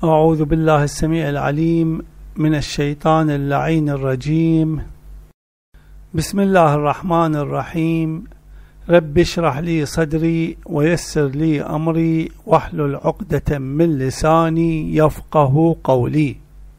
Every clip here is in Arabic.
أعوذ بالله السميع العليم من الشيطان اللعين الرجيم. بسم الله الرحمن الرحيم. رب اشرح لي صدري ويسر لي أمري واحلل عقدة من لساني يفقه قولي.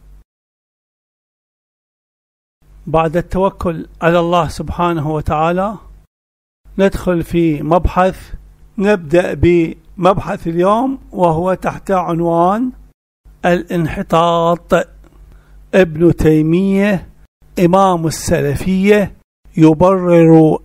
بعد التوكل على الله سبحانه وتعالى ندخل في مبحث. نبدأ بمبحث اليوم وهو تحت عنوان الانحطاط. ابن تيمية إمام السلفية يبرر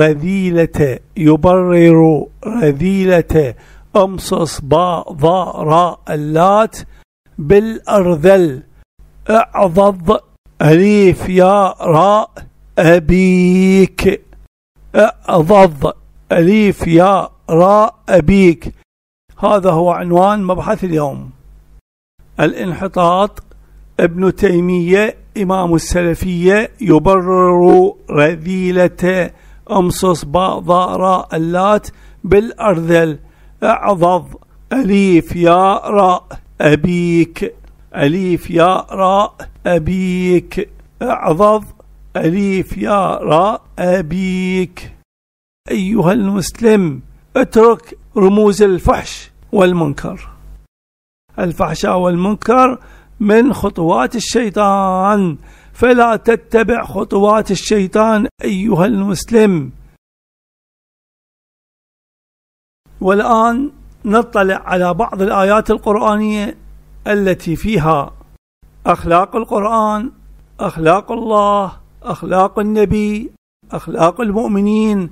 رذيلة أمصص باء ضاء راء اللات بالأرذل اعضض أليف ياء راء أبيك. اعضض أليف ياء راء أبيك. هذا هو عنوان مبحث اليوم. الانحطاط. ابن تيمية إمام السلفية يبرر رذيلة أمصص باء ضاء راء اللات بالأرذل اعضض أليف ياء راء أبيك. أليف ياء راء أبيك. اعضض أليف ياء راء أبيك. أيها المسلم، اترك رموز الفحش والمنكر. الفحشاء والمنكر من خطوات الشيطان، فلا تتبع خطوات الشيطان أيها المسلم. والآن نطلع على بعض الآيات القرآنية التي فيها أخلاق القرآن، أخلاق الله، أخلاق النبي، أخلاق المؤمنين.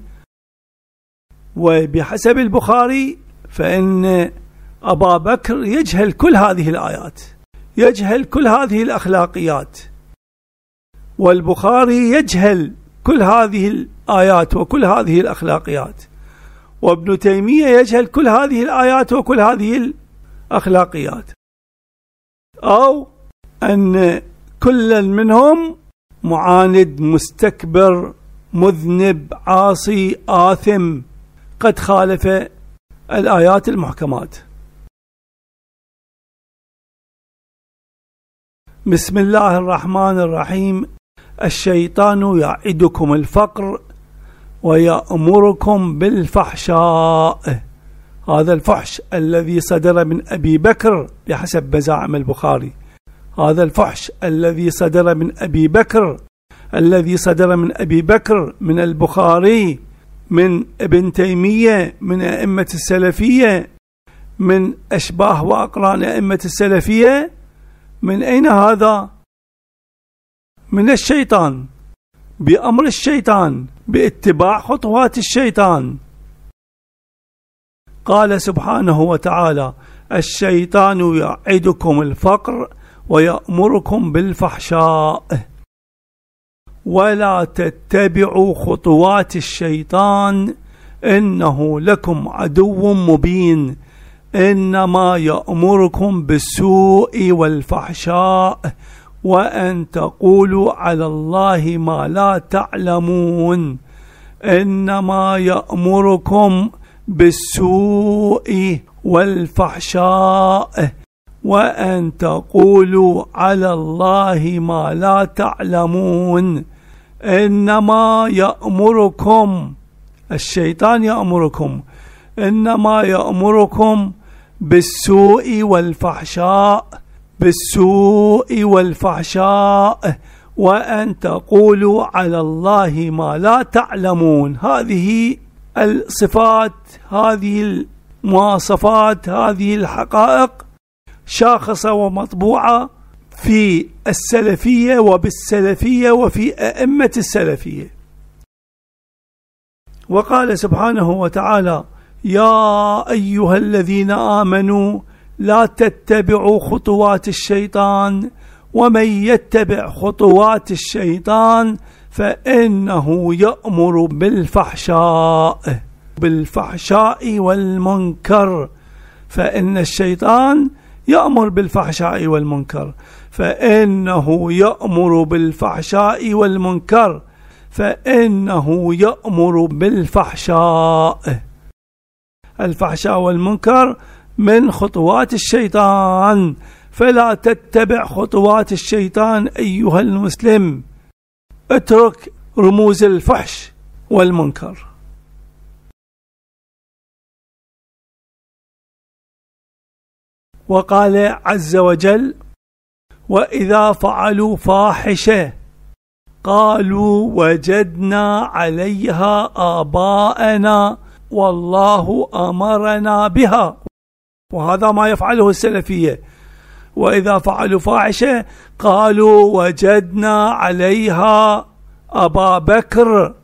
وبحسب البخاري فإن أبا بكر يجهل كل هذه الآيات، يجهل كل هذه الأخلاقيات، والبخاري يجهل كل هذه الآيات وكل هذه الأخلاقيات، وابن تيمية يجهل كل هذه الآيات وكل هذه الأخلاقيات، أو أن كل منهم معاند مستكبر مذنب عاصي آثم قد خالف الآيات المحكمات. بسم الله الرحمن الرحيم. الشيطان يعدكم الفقر ويأمركم بالفحشاء. هذا الفحش الذي صدر من أبي بكر بحسب مزاعم البخاري، هذا الفحش الذي صدر من أبي بكر، الذي صدر من أبي بكر، من البخاري، من ابن تيمية، من أئمة السلفية، من أشباه وأقران أئمة السلفية. من أين هذا؟ من الشيطان، بأمر الشيطان، باتباع خطوات الشيطان. قال سبحانه وتعالى: الشيطان يعدكم الفقر ويأمركم بالفحشاء ولا تتبعوا خطوات الشيطان إنه لكم عدو مبين إنما يأمركم بالسوء والفحشاء وأن تقولوا على الله ما لا تعلمون. إنما يأمركم بالسوء والفحشاء وأن تقولوا على الله ما لا تعلمون. إنما يأمركم، الشيطان يأمركم، إنما يأمركم بالسوء والفحشاء، بالسوء والفحشاء وأن تقولوا على الله ما لا تعلمون. هذه الصفات، هذه المواصفات، هذه الحقائق شاخصة ومطبوعة في السلفية وبالسلفية وفي أئمة السلفية. وقال سبحانه وتعالى: يا أيها الذين آمنوا لا تتبعوا خطوات الشيطان ومن يتبع خطوات الشيطان فإنه يأمر بالفحشاء والمنكر. فإن الشيطان يأمر بالفحشاء والمنكر، فإنه يأمر بالفحشاء والمنكر، فإنه يأمر بالفحشاء. الفحشاء والمنكر من خطوات الشيطان، فلا تتبع خطوات الشيطان أيها المسلم، اترك رموز الفحش والمنكر. وقال عز وجل: وإذا فعلوا فاحشة قالوا وجدنا عليها آباءنا والله أمرنا بها. وهذا ما يفعله السلفية، وإذا فعلوا فاحشة قالوا وجدنا عليها أبا بكر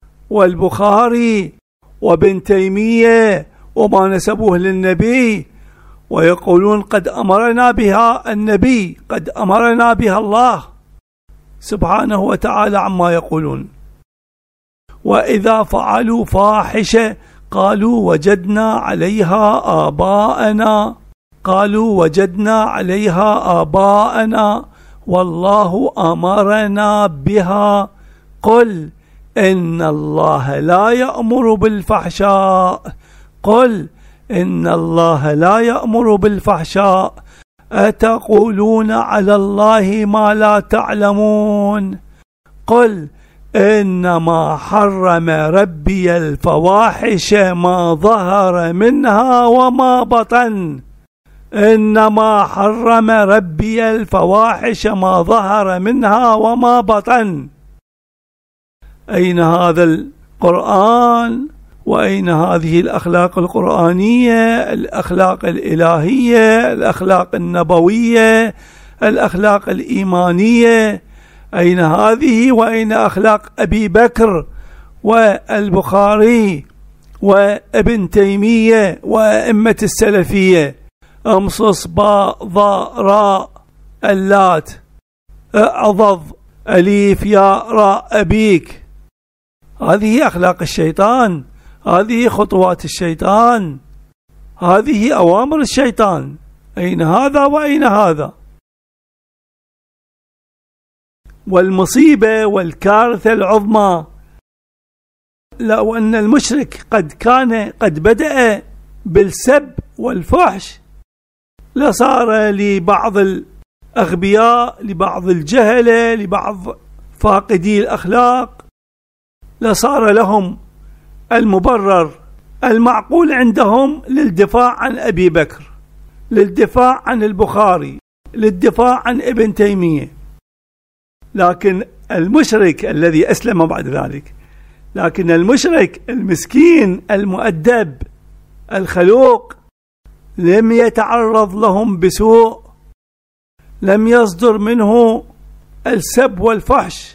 والبخاري وابن تيمية وما نسبوه للنبي، ويقولون قد أمرنا بها النبي، قد أمرنا بها الله سبحانه وتعالى عما يقولون. وإذا فعلوا فاحشة قالوا وجدنا عليها آباءنا، قالوا وجدنا عليها آباءنا والله أمرنا بها. قل إن الله لا يأمر بالفحشاء، قل إن الله لا يأمر بالفحشاء أتقولون على الله ما لا تعلمون. قل إنما حرم ربي الفواحش ما ظهر منها وما بطن، إنما حرم ربي الفواحش ما ظهر منها وما بطن. أين هذا القرآن؟ وأين هذه الأخلاق القرآنية، الأخلاق الإلهية، الأخلاق النبوية، الأخلاق الإيمانية؟ أين هذه؟ وأين أخلاق أبي بكر والبخاري وابن تيمية وأئمة السلفية؟ أمصص باء ضاء راء اللات أعضض أليف ياء راء أبيك. هذه أخلاق الشيطان، هذه خطوات الشيطان، هذه أوامر الشيطان. أين هذا وأين هذا؟ والمصيبة والكارثة العظمى لو أن المشرك قد بدأ بالسب والفحش لصار لبعض الأغبياء، لبعض الجهلة، لبعض فاقدي الأخلاق، لصار لهم المبرر المعقول عندهم للدفاع عن أبي بكر، للدفاع عن البخاري، للدفاع عن ابن تيمية. لكن المشرك الذي أسلم بعد ذلك، لكن المشرك المسكين المؤدب الخلوق لم يتعرض لهم بسوء، لم يصدر منه السب والفحش،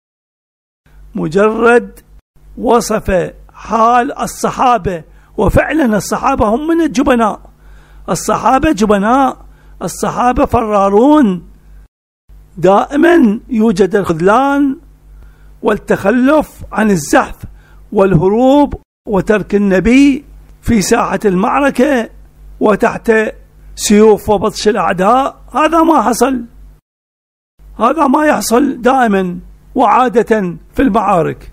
مجرد وصف حال الصحابة. وفعلا الصحابة هم من الجبناء، الصحابة جبناء، الصحابة فرارون، دائما يوجد الخذلان والتخلف عن الزحف والهروب وترك النبي في ساحة المعركة وتحت سيوف وبطش الأعداء. هذا ما حصل، هذا ما يحصل دائما وعادة في المعارك.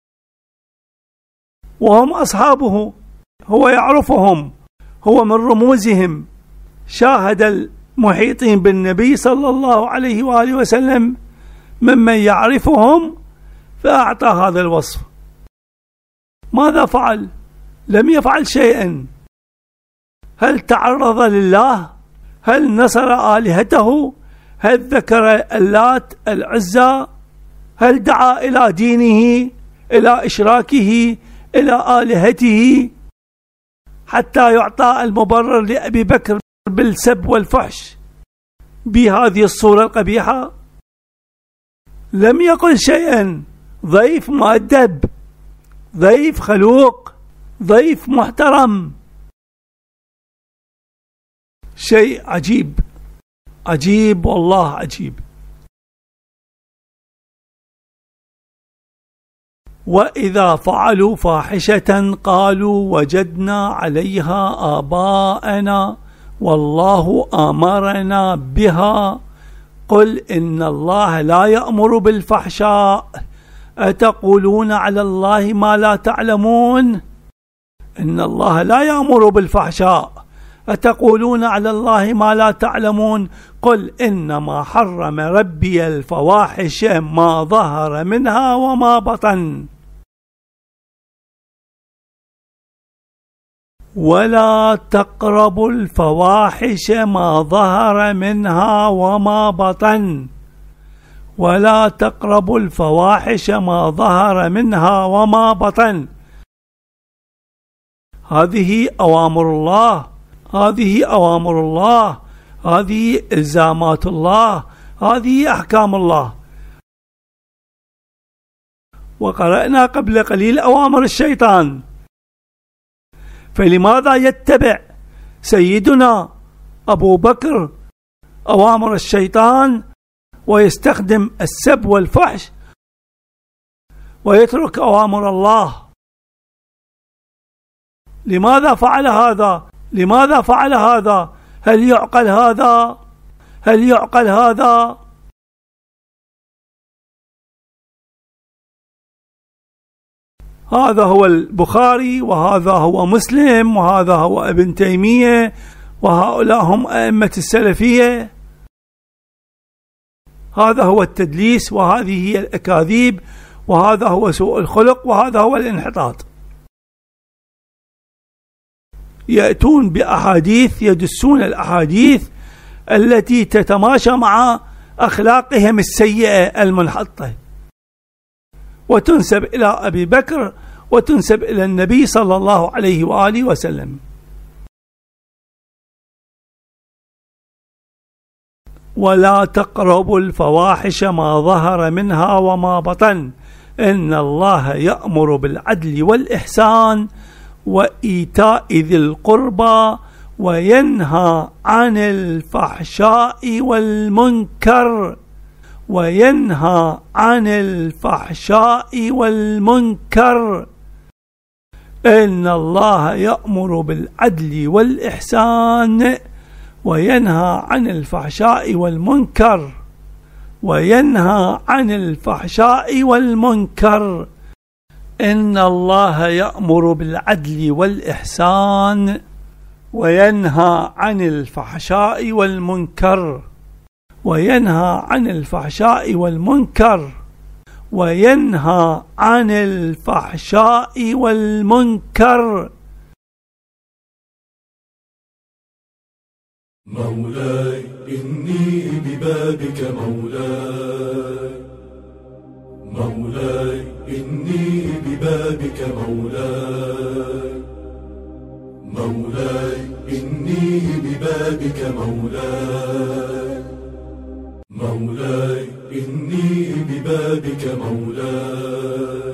وهم أصحابه، هو يعرفهم، هو من رموزهم، شاهد المحيطين بالنبي صلى الله عليه وآله وسلم ممن يعرفهم فأعطى هذا الوصف. ماذا فعل؟ لم يفعل شيئا. هل تعرض لله؟ هل نصر آلهته؟ هل ذكر اللات العزى؟ هل دعا إلى دينه، إلى إشراكه، إلى آلهته حتى يعطى المبرر لأبي بكر بالسب والفحش بهذه الصورة القبيحة؟ لم يقل شيئا. ضيف مؤدب، ضيف خلوق، ضيف محترم. شيء عجيب، عجيب والله عجيب. وإذا فعلوا فاحشة قالوا وجدنا عليها آباءنا والله أمرنا بها. قل إن الله لا يأمر بالفحشاء أتقولون على الله ما لا تعلمون. إن الله لا يأمر بالفحشاء أتقولون على الله ما لا تعلمون قل إنما حرم ربي الفواحش ما ظهر منها وما بطن ولا تقربوا الفواحش ما ظهر منها وما بطن ولا تقربوا الفواحش ما ظهر منها وما بطن. هذه أوامر الله، هذه أوامر الله، هذه إلزامات الله، هذه أحكام الله. وقرأنا قبل قليل أوامر الشيطان، فلماذا يتبع سيدنا أبو بكر أوامر الشيطان ويستخدم السب والفحش ويترك أوامر الله؟ لماذا فعل هذا؟ لماذا فعل هذا؟ هل يعقل هذا؟ هل يعقل هذا؟ هذا هو البخاري، وهذا هو مسلم، وهذا هو ابن تيمية، وهؤلاء هم أئمة السلفية. هذا هو التدليس، وهذه هي الأكاذيب، وهذا هو سوء الخلق، وهذا هو الانحطاط. يأتون بأحاديث يدسون الأحاديث التي تتماشى مع أخلاقهم السيئة المنحطة، وتنسب إلى أبي بكر وتنسب إلى النبي صلى الله عليه وآله وسلم. ولا تقربوا الفواحش ما ظهر منها وما بطن إن الله يأمر بالعدل والإحسان وإيتاء ذي القربى وينهى عن الفحشاء والمنكر وينهى عن الفحشاء والمنكر. إن الله يأمر بالعدل والإحسان وينهى عن الفحشاء والمنكر وينهى عن الفحشاء والمنكر. إن الله يأمر بالعدل والإحسان وينهى عن الفحشاء والمنكر وينهى عن الفحشاء والمنكر وينهى عن الفحشاء والمنكر. مولاي إني ببابك مولاي، مولاي إني ببابك مولاي، مولاي إني ببابك مولاي، مولاي إني ببابك مولاي،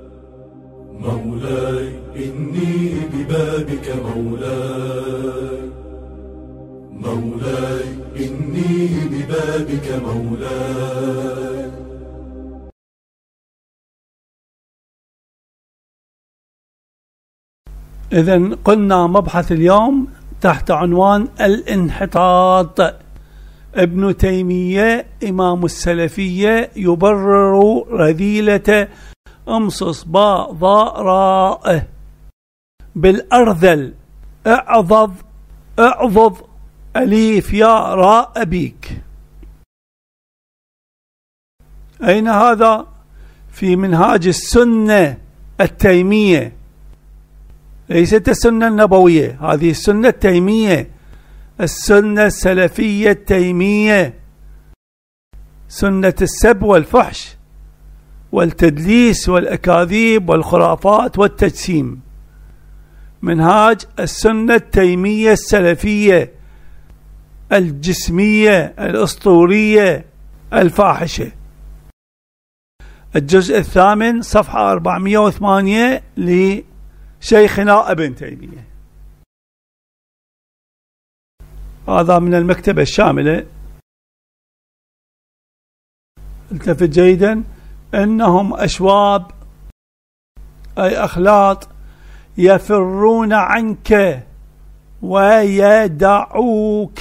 مولاي إني ببابك مولاي، مولاي إني ببابك مولاي. إذن قلنا مبحث اليوم تحت عنوان الانحطاط. ابن تيمية إمام السلفية يبرر رذيلة امصص باء ضاء راء بالأرذل اعضض أليف يا راء أبيك. أين هذا؟ في منهاج السنة التيمية، ليست السنة النبوية، هذه السنة التيمية، السنة السلفية التيمية، سنة السب والفحش والتدليس والأكاذيب والخرافات والتجسيم. منهاج السنة التيمية السلفية الجسمية الأسطورية الفاحشة، الجزء 8 صفحة 408 لشيخنا ابن تيمية. هذا من المكتبة الشاملة. التفت جيدا، إنهم أشواب أي أخلاط يفرون عنك ويدعوك،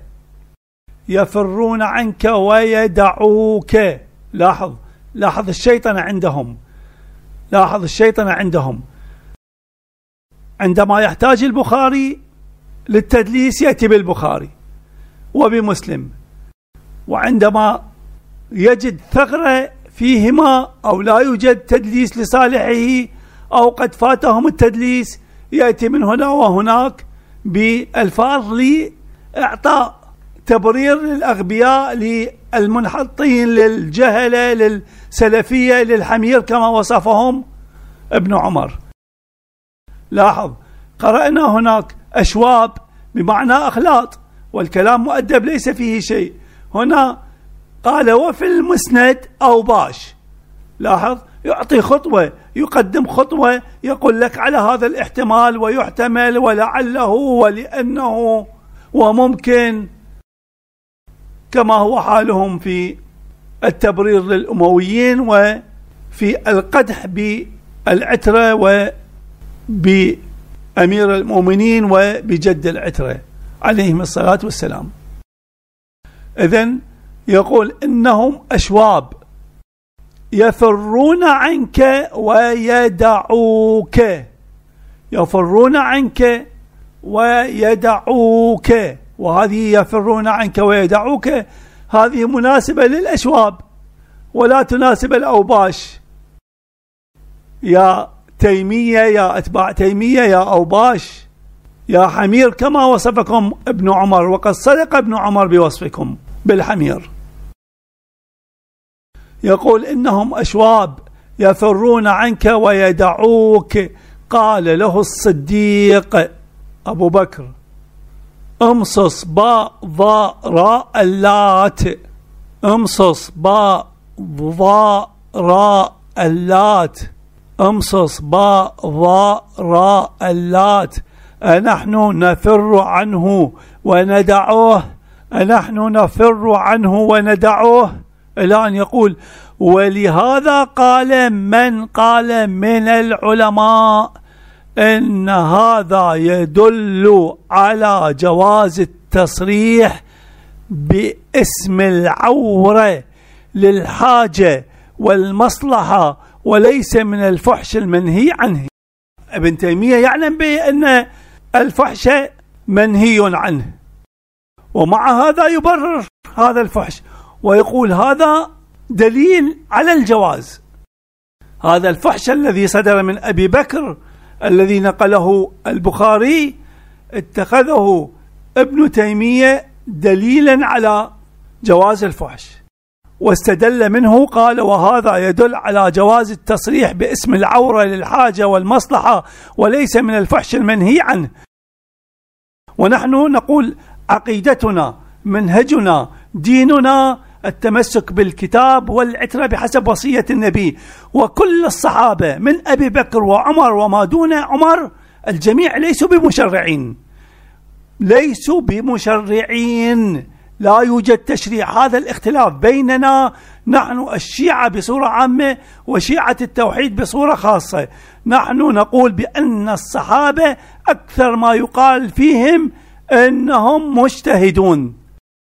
يفرون عنك ويدعوك. لاحظ الشيطان عندهم، لاحظ الشيطان عندهم. عندما يحتاج البخاري للتدليس يأتي بالبخاري وبمسلم، وعندما يجد ثغرة فيهما أو لا يوجد تدليس لصالحه أو قد فاتهم التدليس يأتي من هنا وهناك بألفاظ لإعطاء تبرير للأغبياء، للمنحطين، للجهلة، للسلفية، للحمير كما وصفهم ابن عمر. لاحظ قرأنا هناك أشواب بمعنى أخلاط، والكلام مؤدب ليس فيه شيء. هنا قال وفي المسند أو باش. لاحظ يعطي خطوة، يقدم خطوة، يقول لك على هذا الاحتمال ويحتمل ولعله ولأنه وممكن، كما هو حالهم في التبرير للأمويين وفي القدح بالعترة وبأمير المؤمنين وبجد العترة عليهم الصلاة والسلام. إذن يقول إنهم أشواب يفرون عنك ويدعوك، يفرون عنك ويدعوك، وهذه يفرون عنك ويدعوك هذه مناسبة للأشواب ولا تناسب الأوباش. يا تيمية، يا أتباع تيمية، يا أوباش، يا حمير كما وصفكم ابن عمر، وقد صدق ابن عمر بوصفكم بالحمير. يقول إنهم أشواب يفرون عنك ويدعوك. قال له الصديق أبو بكر امصص باء ضاء راء اللات، امصص باء ضاء راء اللات، امصص باء ضاء راء اللات، أنحن نفر عنه وندعوه، أنحن نفر عنه وندعوه، إلى أن يقول ولهذا قال من قال من العلماء إن هذا يدل على جواز التصريح باسم العورة للحاجة والمصلحة وليس من الفحش المنهي عنه. ابن تيمية يعلم بأن الفحش منهي عنه، ومع هذا يبرر هذا الفحش ويقول هذا دليل على الجواز. هذا الفحش الذي صدر من أبي بكر الذي نقله البخاري اتخذه ابن تيمية دليلا على جواز الفحش، واستدل منه قال وهذا يدل على جواز التصريح باسم العورة للحاجة والمصلحة وليس من الفحش المنهي عنه. ونحن نقول عقيدتنا منهجنا ديننا التمسك بالكتاب والعترة بحسب وصية النبي، وكل الصحابة من أبي بكر وعمر وما دون عمر الجميع ليسوا بمشرعين، ليسوا بمشرعين، لا يوجد تشريع. هذا الاختلاف بيننا نحن الشيعة بصورة عامة وشيعة التوحيد بصورة خاصة. نحن نقول بأن الصحابة أكثر ما يقال فيهم أنهم مجتهدون،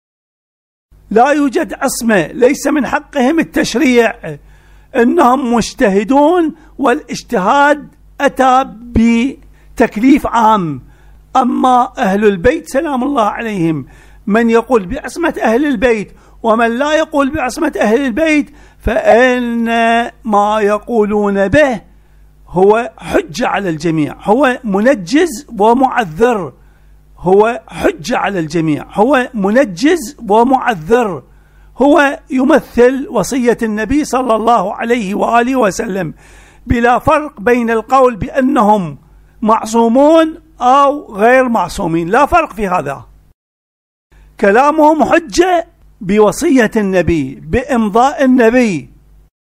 لا يوجد عصمة، ليس من حقهم التشريع، إنهم مجتهدون والاجتهاد أتى بتكليف عام. أما أهل البيت سلام الله عليهم من يقول بعصمة أهل البيت ومن لا يقول بعصمة أهل البيت فإن ما يقولون به هو حجة على الجميع، هو منجز ومعذر، هو حجة على الجميع، هو منجز ومعذر، هو يمثل وصية النبي صلى الله عليه وآله وسلم، بلا فرق بين القول بأنهم معصومون أو غير معصومين، لا فرق في هذا. كلامهم حجة بوصية النبي بإمضاء النبي.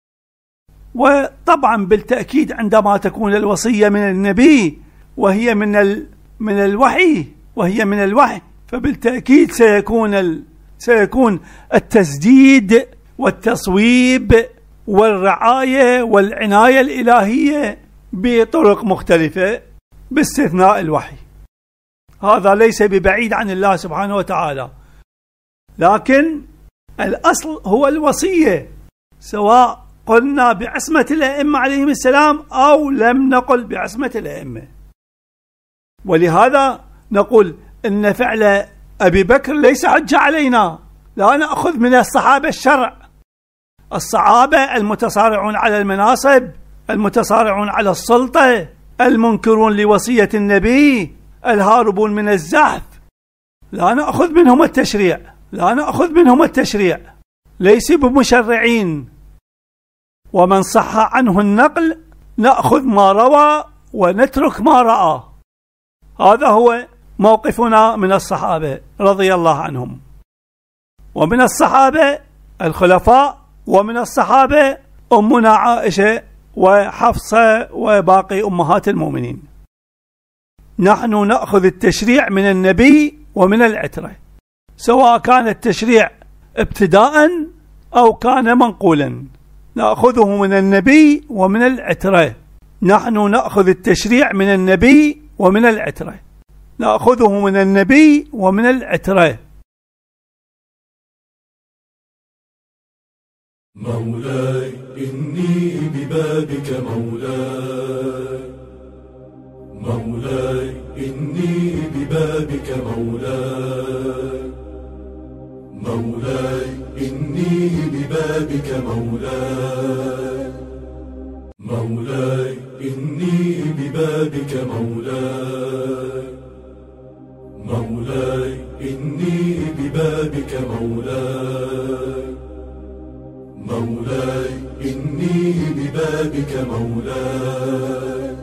وطبعا بالتأكيد عندما تكون الوصية من النبي وهي من الوحي فبالتأكيد سيكون التسديد والتصويب والرعاية والعناية الإلهية بطرق مختلفة باستثناء الوحي. هذا ليس ببعيد عن الله سبحانه وتعالى، لكن الأصل هو الوصية، سواء قلنا بعصمة الأئمة عليهم السلام أو لم نقل بعصمة الأئمة. ولهذا نقول إن فعل أبي بكر ليس حجة علينا، لا نأخذ من الصحابة الشرع. الصحابة المتصارعون على المناصب، المتصارعون على السلطة، المنكرون لوصية النبي، الهاربون من الزحف، لا نأخذ منهم التشريع، لا نأخذ منهم التشريع، ليس بمشرعين. ومن صح عنه النقل نأخذ ما روى ونترك ما رأى. هذا هو موقفنا من الصحابة رضي الله عنهم، ومن الصحابة الخلفاء، ومن الصحابة أمنا عائشة وحفصة وباقي أمهات المؤمنين. نحن نأخذ التشريع من النبي ومن العترة، سواء كان التشريع ابتداء أو كان منقولا، نأخذه من النبي ومن العترة. نحن نأخذ التشريع من النبي ومن العترة، نأخذه من النبي ومن العترة. مولاي إني ببابك مولاي، مولاي إني ببابك مولاي، مولاي إني ببابك مولاي، مولاي إني ببابك مولاي، مولاي إني ببابك مولاي، مولاي إني ببابك مولاي.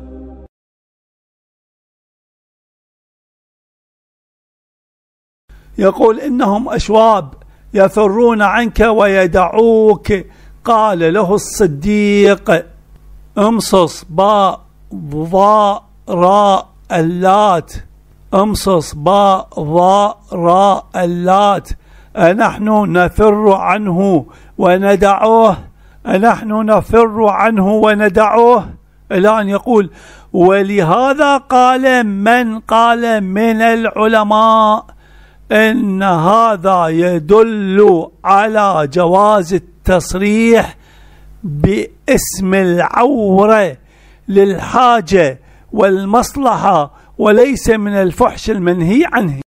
يقول إنهم أشواب يفرون عنك ويدعوك. قال له الصديق: امصص باء ضاء راء اللات، امصص باء ضاء راء اللات، أنحن نفر عنه وندعوه، أنحن نفر عنه وندعوه، إلى أن يقول: ولهذا قال من قال من العلماء إن هذا يدل على جواز التصريح باسم العورة للحاجة والمصلحة وليس من الفحش المنهي عنه.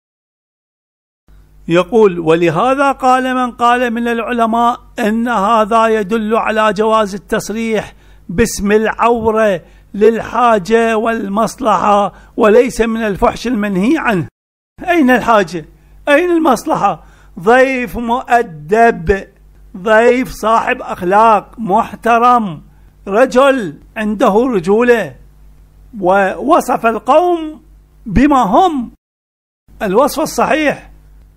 يقول: ولهذا قال من قال من العلماء إن هذا يدل على جواز التصريح باسم العورة للحاجة والمصلحة وليس من الفحش المنهي عنه. أين الحاجة؟ أين المصلحة؟ ضيف مؤدب، ضيف صاحب أخلاق محترم، رجل عنده رجولة، ووصف القوم بما هم الوصف الصحيح،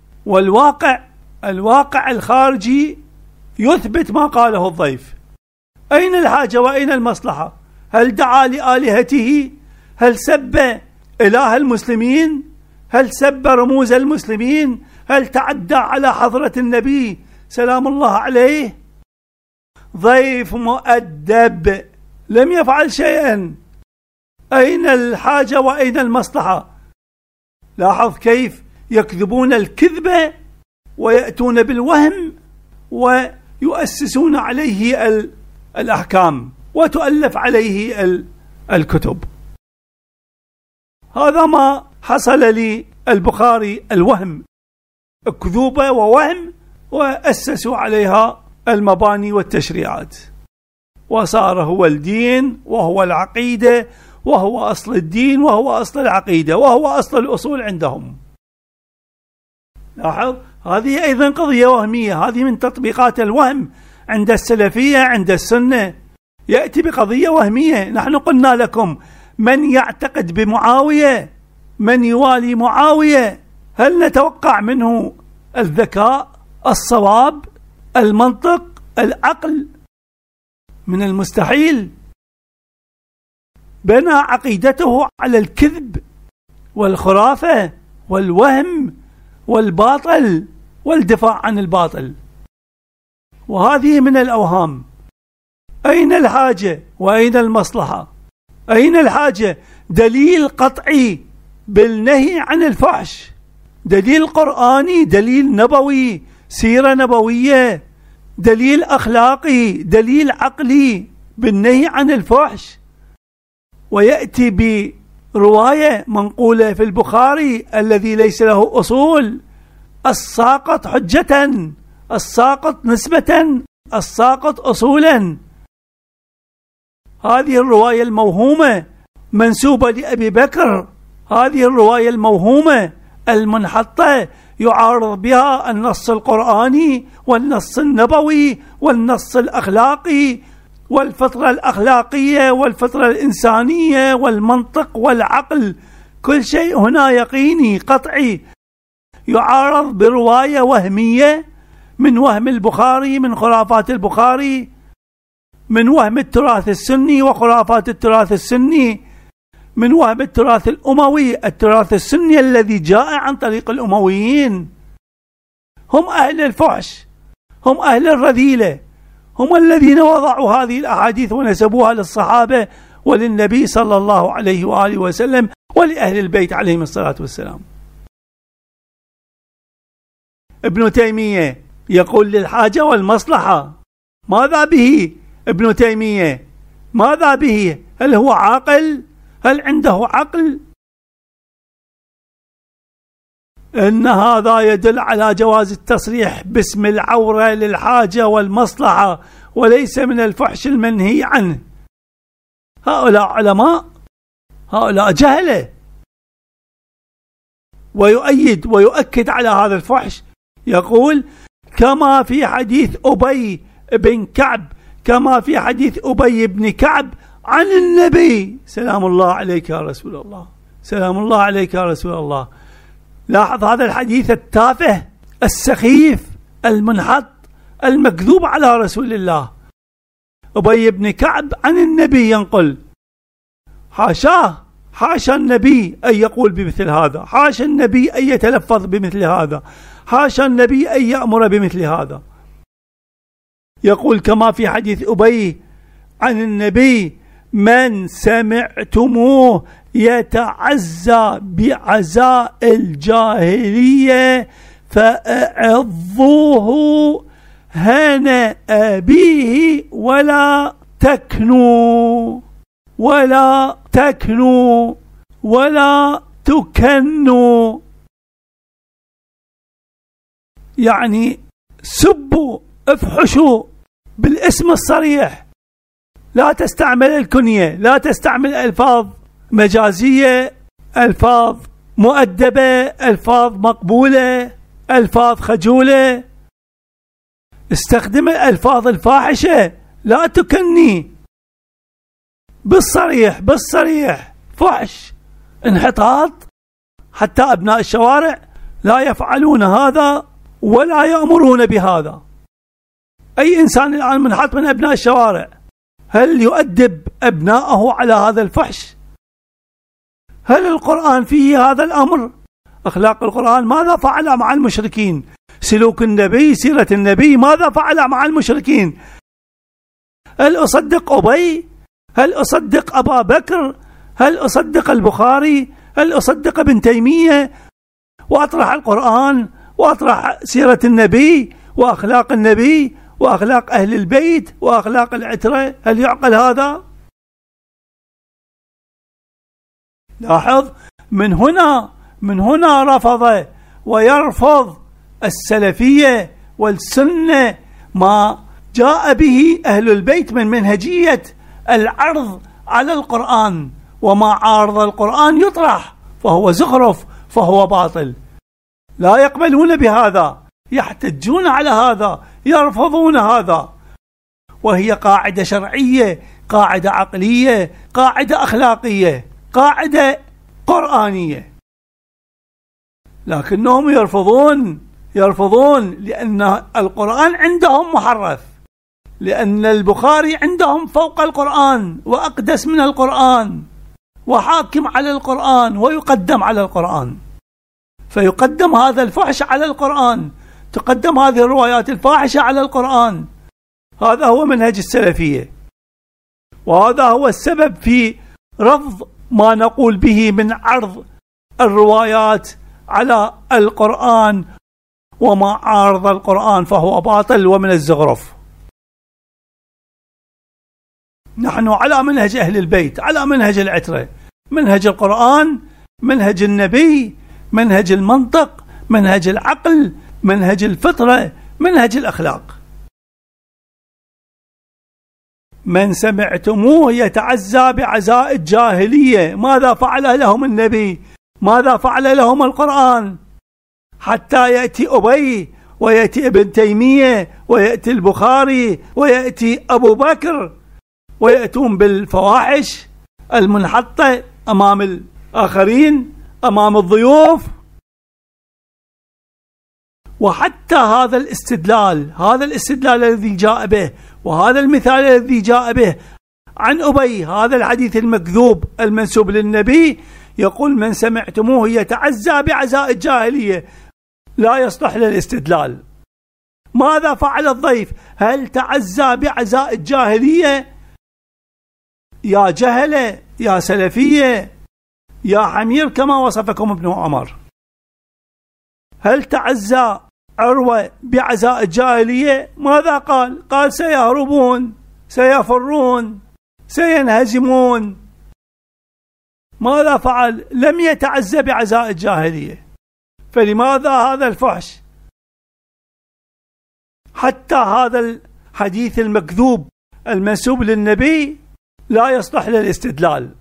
والواقع الخارجي يثبت ما قاله الضيف. أين الحاجة وأين المصلحة؟ هل دعا لآلهته؟ هل سب إله المسلمين؟ هل سب رموز المسلمين؟ هل تعدى على حضرة النبي سلام الله عليه؟ ضيف مؤدب لم يفعل شيئا. أين الحاجة وأين المصلحة؟ لاحظ كيف يكذبون الكذبة ويأتون بالوهم ويؤسسون عليه الأحكام وتؤلف عليه الكتب. هذا ما حصل للبخاري، الوهم، كذوبة ووهم، وأسسوا عليها المباني والتشريعات، وصار هو الدين وهو العقيدة وهو أصل الدين وهو أصل العقيدة وهو أصل الأصول عندهم. لاحظ، هذه أيضا قضية وهمية، هذه من تطبيقات الوهم عند السلفية عند السنة، يأتي بقضية وهمية. نحن قلنا لكم: من يعتقد بمعاوية، من يوالي معاوية، هل نتوقع منه الذكاء، الصواب، المنطق، العقل؟ من المستحيل. بنى عقيدته على الكذب والخرافة والوهم والباطل والدفاع عن الباطل، وهذه من الأوهام. أين الحاجة وأين المصلحة؟ أين الحاجة؟ دليل قطعي بالنهي عن الفحش، دليل قرآني، دليل نبوي، سيرة نبوية، دليل أخلاقي، دليل عقلي بالنهي عن الفحش، ويأتي رواية منقولة في البخاري الذي ليس له أصول، الساقط حجة، الساقط نسبة، الساقط أصولا. هذه الرواية الموهومة منسوبة لأبي بكر، هذه الرواية الموهومة المنحطة يعارض بها النص القرآني والنص النبوي والنص الأخلاقي والفطرة الأخلاقية والفطرة الإنسانية والمنطق والعقل، كل شيء هنا يقيني قطعي، يعارض برواية وهمية من وهم البخاري، من خرافات البخاري، من وهم التراث السني وخرافات التراث السني، من وهم التراث الأموي، التراث السني الذي جاء عن طريق الأمويين. هم أهل الفحش، هم أهل الرذيلة، هم الذين وضعوا هذه الأحاديث ونسبوها للصحابة وللنبي صلى الله عليه وآله وسلم ولأهل البيت عليهم الصلاة والسلام. ابن تيمية يقول للحاجة والمصلحة. ماذا به ابن تيمية؟ ماذا به؟ هل هو عاقل؟ هل عنده عقل؟ إن هذا يدل على جواز التصريح باسم العورة للحاجة والمصلحة وليس من الفحش المنهي عنه. هؤلاء علماء، هؤلاء جهلة. ويؤيد ويؤكد على هذا الفحش، يقول كما في حديث أبي بن كعب، كما في حديث أبي بن كعب عن النبي. سلام الله عليك يا رسول الله، سلام الله عليك يا رسول الله. لاحظ هذا الحديث التافه السخيف المنحط المكذوب على رسول الله. أبي بن كعب عن النبي ينقل، حاشاه، حاشا النبي أن يقول بمثل هذا، حاشا النبي أن يتلفظ بمثل هذا، حاشا النبي أن يأمر بمثل هذا. يقول كما في حديث أبي عن النبي من سمعتموه يتعزى بعزاء الجاهلية فأعظوه هنا أبيه ولا تكنوا، ولا تكنوا، ولا تكنوا. يعني سبوا، افحشوا بالاسم الصريح، لا تستعمل الكنية، لا تستعمل ألفاظ مجازية، ألفاظ مؤدبة، ألفاظ مقبولة، ألفاظ خجولة. استخدم الألفاظ الفاحشة، لا تكني، بالصريح، بالصريح، فحش، انحطاط. حتى أبناء الشوارع لا يفعلون هذا ولا يأمرون بهذا. أي إنسان الآن منحط من أبناء الشوارع هل يؤدب أبناءه على هذا الفحش؟ هل القرآن فيه هذا الأمر؟ أخلاق القرآن ماذا فعل مع المشركين؟ سلوك النبي، سيرة النبي ماذا فعل مع المشركين؟ هل أصدق أبي؟ هل أصدق أبا بكر؟ هل أصدق البخاري؟ هل أصدق ابن تيمية وأطرح القرآن وأطرح سيرة النبي وأخلاق النبي وأخلاق أهل البيت وأخلاق العترة؟ هل يعقل هذا؟ لاحظ، من هنا رفض ويرفض السلفية والسنة ما جاء به أهل البيت من منهجية العرض على القرآن، وما عارض القرآن يطرح فهو زخرف، فهو باطل. لا يقبلون بهذا، يحتجون على هذا، يرفضون هذا. وهي قاعدة شرعية، قاعدة عقلية، قاعدة أخلاقية، قاعدة قرآنية، لكنهم يرفضون لأن القرآن عندهم محرف، لأن البخاري عندهم فوق القرآن وأقدس من القرآن وحاكم على القرآن ويقدم على القرآن، فيقدم هذا الفحش على القرآن، تقدم هذه الروايات الفاحشة على القرآن. هذا هو منهج السلفية، وهذا هو السبب في رفض ما نقول به من عرض الروايات على القرآن، وما عارض القرآن فهو باطل ومن الزخرف. نحن على منهج أهل البيت، على منهج العترة، منهج القرآن، منهج النبي، منهج المنطق، منهج العقل، منهج الفطرة، منهج الأخلاق. من سمعتموه يتعزى بعزاء الجاهلية، ماذا فعل لهم النبي؟ ماذا فعل لهم القرآن؟ حتى يأتي أبي ويأتي ابن تيمية ويأتي البخاري ويأتي أبو بكر ويأتون بالفواحش المنحطة أمام الآخرين، أمام الضيوف. وحتى هذا الاستدلال الذي جاء به، وهذا المثال الذي جاء به عن أبي، هذا الحديث المكذوب المنسوب للنبي، يقول من سمعتموه يتعزى بعزاء الجاهلية، لا يصلح للاستدلال. ماذا فعل الضيف؟ هل تعزى بعزاء الجاهلية؟ يا جهلة، يا سلفية، يا حمير كما وصفكم ابن عمر، هل تعزى عروة بعزاء الجاهلية؟ ماذا قال؟ قال سيهربون، سيفرون، سينهزمون. ماذا فعل؟ لم يتعزى بعزاء الجاهلية. فلماذا هذا الفحش؟ حتى هذا الحديث المكذوب المنسوب للنبي لا يصلح للاستدلال.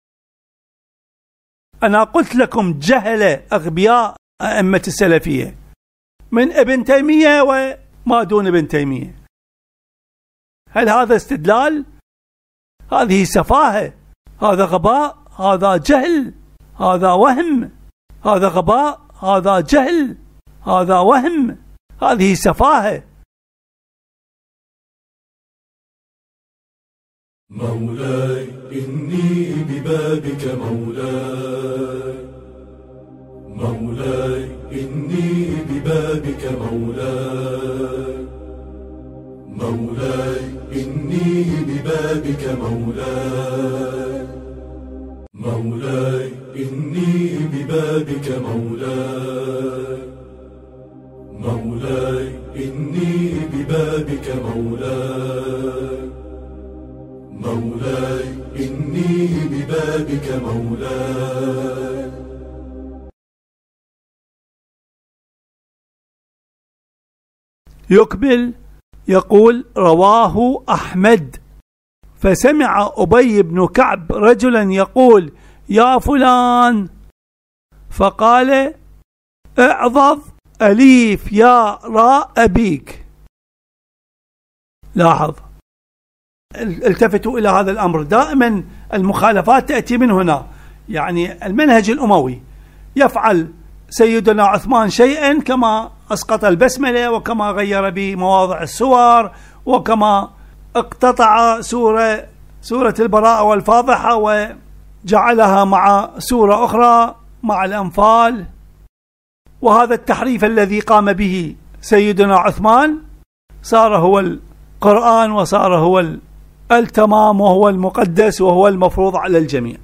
أنا قلت لكم جهلة أغبياء أئمة السلفية من ابن تيمية وما دون ابن تيمية. هل هذا استدلال؟ هذه سفاهة، هذا غباء، هذا جهل، هذا وهم، هذا غباء، هذا جهل، هذا وهم، هذه سفاهة. مولاي إني ببابك مولاي، مولاي إني ببابك مولاي، مولاي إني ببابك مولاي، مولاي إني ببابك مولاي، مولاي إني ببابك مولاي، مولاي إني ببابك مولاي. يكمل يقول رواه أحمد: فسمع أبي بن كعب رجلا يقول يا فلان، فقال اعضض أليف يا راء أبيك. لاحظ، التفتوا إلى هذا الأمر. دائما المخالفات تأتي من هنا، يعني المنهج الأموي يفعل سيدنا عثمان شيئا كما أسقط البسملة، وكما غير بمواضع السور، وكما اقتطع سورة البراءة والفاضحة وجعلها مع سورة أخرى مع الأنفال. وهذا التحريف الذي قام به سيدنا عثمان صار هو القرآن، وصار هو التمام، وهو المقدس، وهو المفروض على الجميع.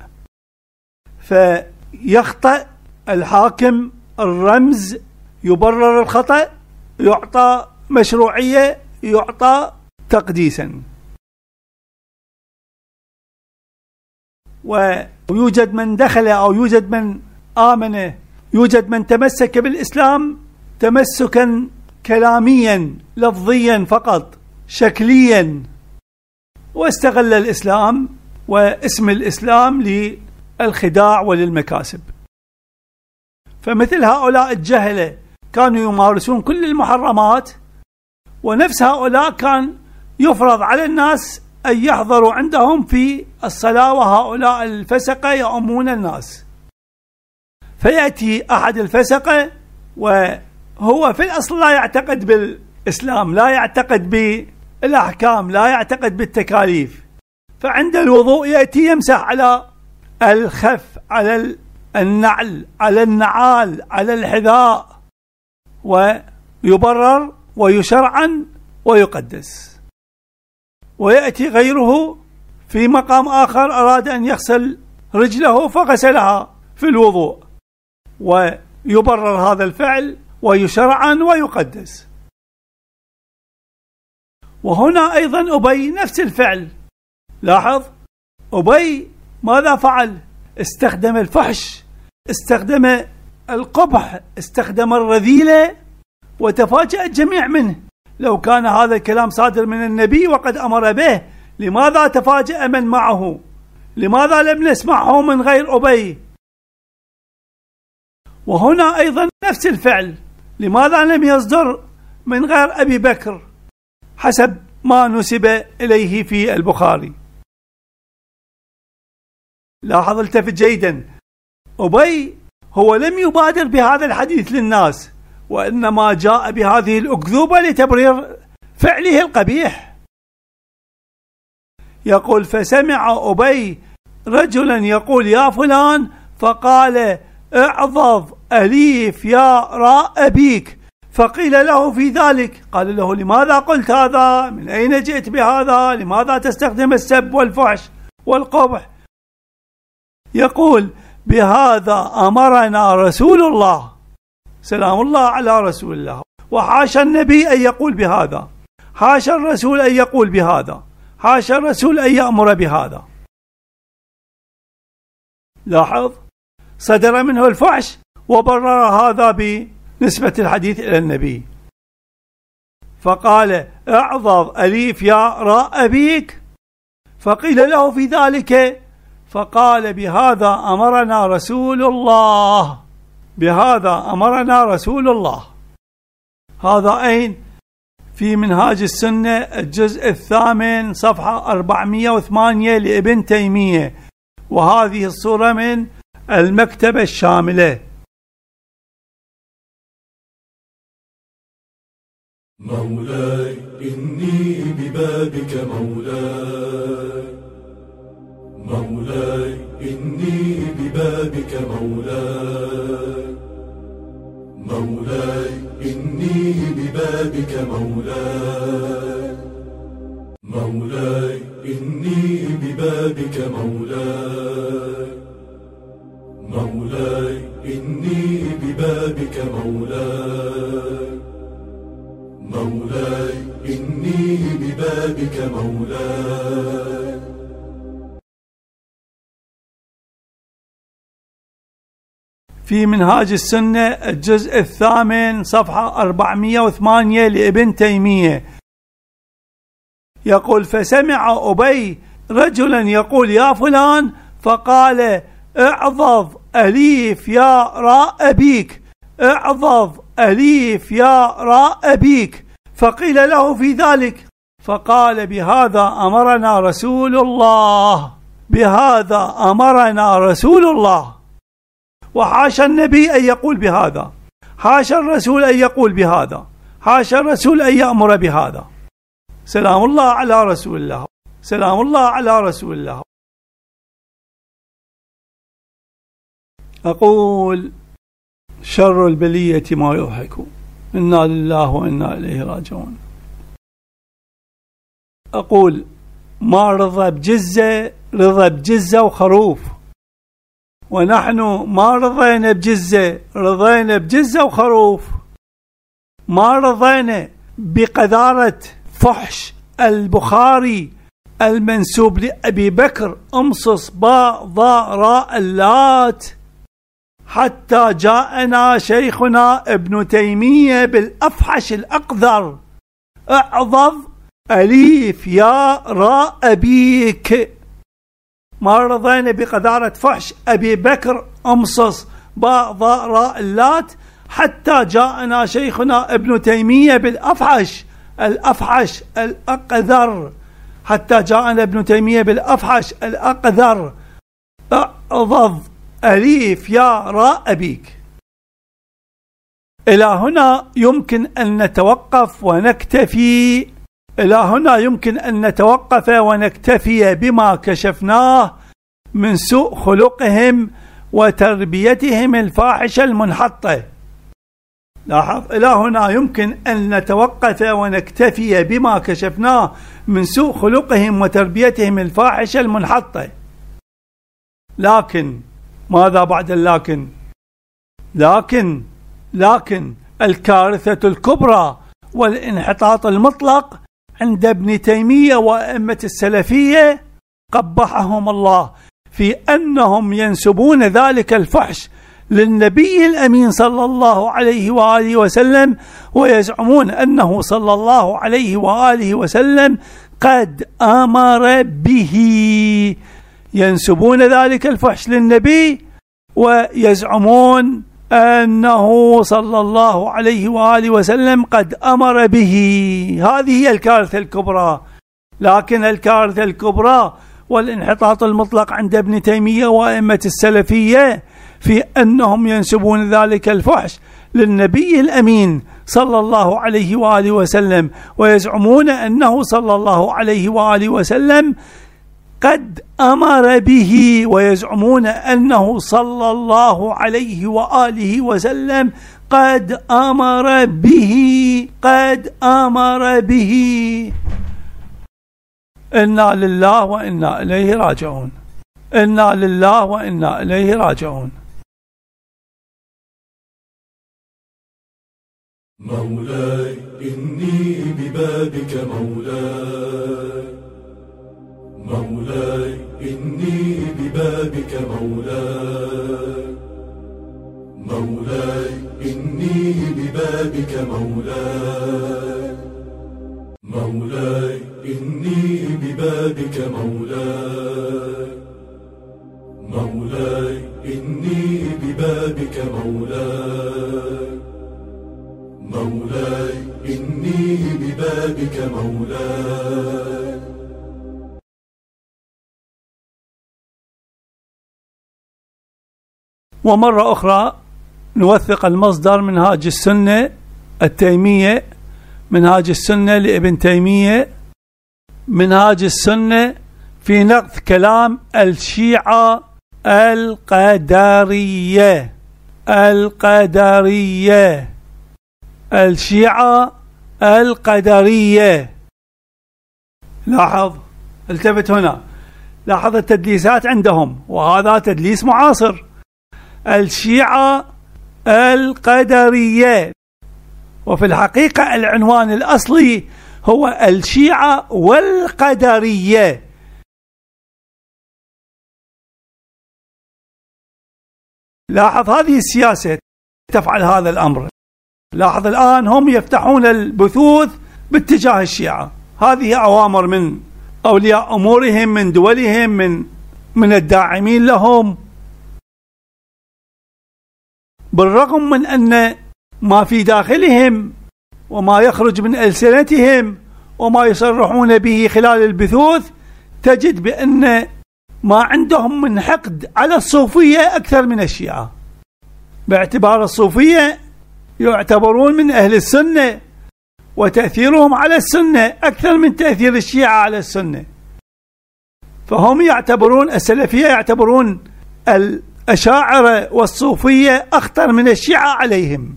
فيخطئ الحاكم الرمز، يبرر الخطأ، يعطى مشروعية، يعطى تقديسا. ويوجد من دخل أو يوجد من آمن، يوجد من تمسك بالإسلام تمسكا كلاميا لفظيا فقط، شكليا، واستغل الإسلام واسم الإسلام للخداع وللمكاسب. فمثل هؤلاء الجهلة كانوا يمارسون كل المحرمات، ونفس هؤلاء كان يفرض على الناس أن يحضروا عندهم في الصلاة، وهؤلاء الفسقة يؤمون الناس. فيأتي أحد الفسقة وهو في الأصل لا يعتقد بالإسلام، لا يعتقد بالأحكام، لا يعتقد بالتكاليف، فعند الوضوء يأتي يمسح على الخف، على النعل، على النعال، على الحذاء، ويبرر ويشرعن ويقدس. ويأتي غيره في مقام آخر أراد أن يغسل رجله فغسلها في الوضوء، ويبرر هذا الفعل ويشرعن ويقدس. وهنا أيضا أبي نفس الفعل. لاحظ، أبي ماذا فعل؟ استخدم الفحش، استخدم القبح، استخدم الرذيلة، وتفاجأ الجميع منه. لو كان هذا الكلام صادر من النبي وقد أمر به، لماذا تفاجأ من معه؟ لماذا لم نسمعه من غير أبي؟ وهنا أيضا نفس الفعل، لماذا لم يصدر من غير أبي بكر حسب ما نسب إليه في البخاري؟ لاحظ، التفت جيدا، أبي هو لم يبادر بهذا الحديث للناس، وإنما جاء بهذه الأكذوبة لتبرير فعله القبيح. يقول: فسمع أبي رجلا يقول يا فلان، فقال: اعظظ أليف يا راء أبيك. فقيل له في ذلك، قال له: لماذا قلت هذا؟ من أين جئت بهذا؟ لماذا تستخدم السب والفحش والقبح؟ يقول: بهذا أمرنا رسول الله، سلام الله على رسول الله. وحاشا النبي أن يقول بهذا، حاشا الرسول أن يقول بهذا، حاشا الرسول أن يأمر بهذا. لاحظ، صدر منه الفحش وبرر هذا بنسبة الحديث إلى النبي. فقال: اعظظ أليف يا راء أبيك. فقيل له في ذلك، فقال: بهذا أمرنا رسول الله، بهذا أمرنا رسول الله. هذا أين؟ في منهاج السنة الجزء 8 صفحة 408 لابن تيمية، وهذه الصورة من المكتبة الشاملة. مولاي إني ببابك مولاي، مولاي إني ببابك مولاي، مولاي إني ببابك مولاي، مولاي إني ببابك مولاي، مولاي إني ببابك مولاي، مولاي إني ببابك مولاي. في منهاج السنة الجزء 8 صفحة 408 لابن تيمية، يقول: فسمع أبي رجلا يقول يا فلان، فقال: اعظظ أليف يا راء أبيك، اعظظ أليف يا راء أبيك. فقيل له في ذلك، فقال: بهذا أمرنا رسول الله، بهذا أمرنا رسول الله. وحاشا النبي أن يقول بهذا، حاشا الرسول أن يقول بهذا، حاشا الرسول أن يأمر بهذا. سلام الله على رسول الله، سلام الله على رسول الله. أقول: شر البلية ما يضحك، إنا لله وإنا إليه راجعون. أقول: ما رضى بجزة، رضى بجزة وخروف، ونحن ما رضينا بجزة، رضينا بجزة وخروف. ما رضينا بقذارة فحش البخاري المنسوب لأبي بكر امصص باء ضاء راء اللات، حتى جاءنا شيخنا ابن تيمية بالأفحش الأقذر: اعظظ أليف يا راء أبيك. ما رضينا بقذارة فحش أبي بكر امصص باء ضاء راء اللات، حتى جاءنا شيخنا ابن تيمية بالأفحش الأفحش الأقذر، حتى جاءنا ابن تيمية بالأفحش الأقذر: اعظظ أليف يا راء أبيك. إلى هنا يمكن أن نتوقف ونكتفي، إلى هنا يمكن أن نتوقف ونكتفي بما كشفناه من سوء خلقهم وتربيتهم الفاحشة المنحطة. لاحظ، إلى هنا يمكن أن نتوقف ونكتفي بما كشفناه من سوء خلقهم وتربيتهم الفاحشة المنحطة. لكن ماذا بعد اللكن؟ لكن الكارثة الكبرى والانحطاط المطلق عند ابن تيمية وأئمة السلفية قبحهم الله في أنهم ينسبون ذلك الفحش للنبي الأمين صلى الله عليه وآله وسلم، ويزعمون أنه صلى الله عليه وآله وسلم قد أمر به. ينسبون ذلك الفحش للنبي ويزعمون أنه صلى الله عليه وآله وسلم قد أمر به. هذه هي الكارثة الكبرى. لكن الكارثة الكبرى والانحطاط المطلق عند ابن تيمية وأئمة السلفية في أنهم ينسبون ذلك الفحش للنبي الأمين صلى الله عليه وآله وسلم، ويزعمون أنه صلى الله عليه وآله وسلم قد أمر به، ويزعمون أنه صلى الله عليه وآله وسلم قد أمر به، قد أمر به. إنا لله وإنا إليه راجعون، إنا لله وإنا إليه راجعون. مولاي إني ببابك مولاي، مولاي إني ببابك مولاي، مولاي إني ببابك مولاي، مولاي إني ببابك مولاي، مولاي إني ببابك مولاي، مولاي إني ببابك مولاي. ومرة أخرى نوثق المصدر منهاج السنة التيمية، منهاج السنة لابن تيمية، منهاج السنة في نقد كلام الشيعة القدرية، القدرية، الشيعة القدرية. لاحظ، التفت هنا، لاحظ التدليسات عندهم، وهذا تدليس معاصر. الشيعة القدرية، وفي الحقيقة العنوان الأصلي هو الشيعة والقدرية. لاحظ هذه السياسة تفعل هذا الأمر. لاحظ الآن هم يفتحون البثوث باتجاه الشيعة. هذه أوامر من أولياء أمورهم، من دولهم، من الداعمين لهم، بالرغم من أن ما في داخلهم وما يخرج من ألسنتهم وما يصرحون به خلال البثوث تجد بأن ما عندهم من حقد على الصوفية أكثر من الشيعة، باعتبار الصوفية يعتبرون من أهل السنة، وتأثيرهم على السنة أكثر من تأثير الشيعة على السنة. فهم يعتبرون، السلفية يعتبرون الأشاعرة والصوفية أخطر من الشيعة عليهم،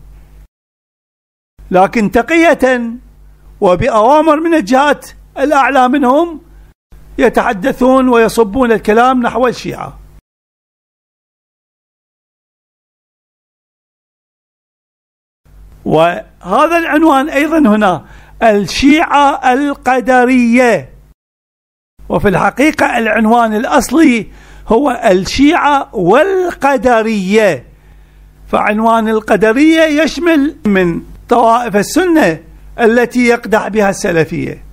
لكن تقية وبأوامر من الجهات الأعلى منهم يتحدثون ويصبون الكلام نحو الشيعة. وهذا العنوان أيضا هنا الشيعة القدرية، وفي الحقيقة العنوان الأصلي هو الشيعة والقدرية. فعنوان القدرية يشمل من طوائف السنة التي يقدح بها السلفية،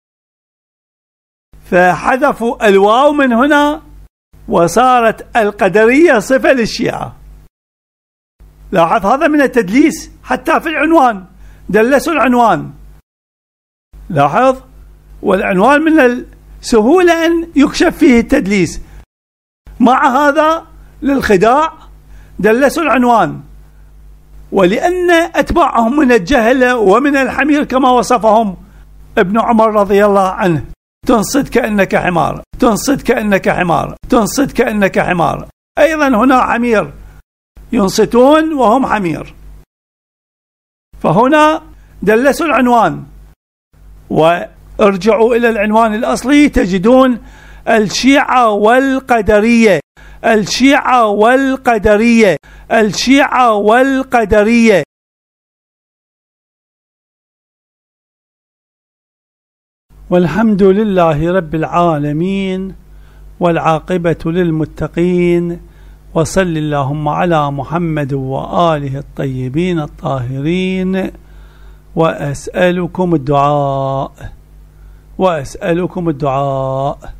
فحذفوا الواو من هنا وصارت القدرية صفة للشيعة. لاحظ هذا من التدليس، حتى في العنوان دلسوا العنوان. لاحظ، والعنوان من السهولة أن يكشف فيه التدليس، مع هذا للخداع دلسوا العنوان. ولأن أتباعهم من الجهل ومن الحمير كما وصفهم ابن عمر رضي الله عنه، تنصت كأنك حمار، تنصت كأنك حمار، تنصت كأنك حمار. أيضا هنا حمير، ينصتون وهم حمير. فهنا دلسوا العنوان، وارجعوا إلى العنوان الأصلي تجدون الشيعة والقدرية، الشيعة والقدرية، الشيعة والقدرية. والحمد لله رب العالمين، والعاقبة للمتقين، وصل اللهم على محمد وآله الطيبين الطاهرين. وأسألكم الدعاء